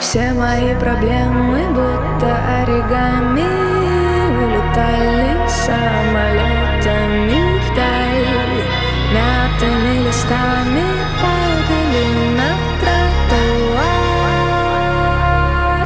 Все мои проблемы будто оригами улетали самолетами вдаль, мятыми листами падали на тротуар.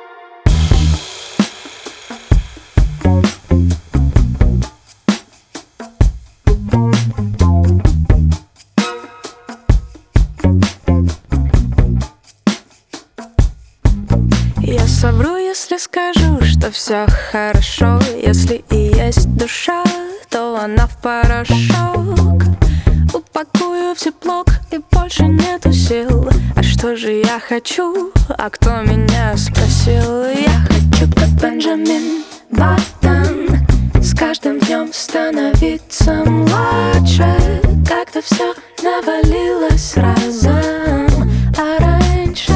Я совру, если скажу, что все хорошо. Если и есть душа, то она в порошок. Упакую в зиплок, и больше нету сил. А что же я хочу? А кто меня спросил? Я хочу, как Бенджамин Баттон, с каждым днем становиться младше. Как-то все навалилось разом, а раньше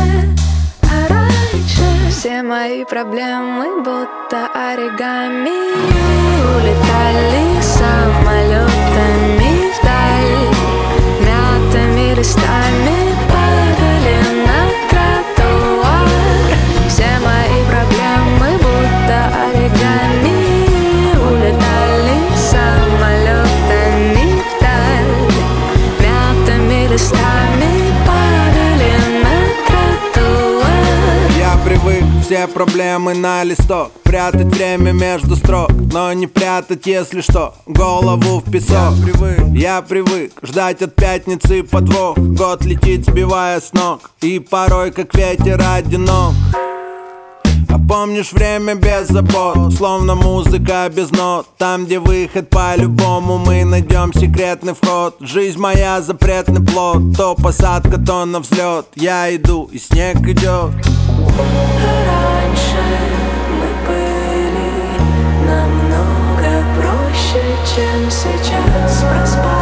все мои проблемы будто оригами улетали самолетами вдаль, мятыми листами падали на тротуар. Все мои проблемы будто оригами улетали самолетами вдаль, мятыми листами падали на тротуар. Я привык все проблемы на листок, прятать время между строк, но не прятать, если что, голову в песок. Я привык ждать от пятницы подвох, год летит, сбивая с ног, и порой как ветер одинок. А помнишь время без забот, словно музыка без нот. Там, где выход по-любому, мы найдем секретный вход. Жизнь моя запретный плод, то посадка, то на взлет. Я иду, и снег идет. Раньше мы были намного проще, чем сейчас. Проспать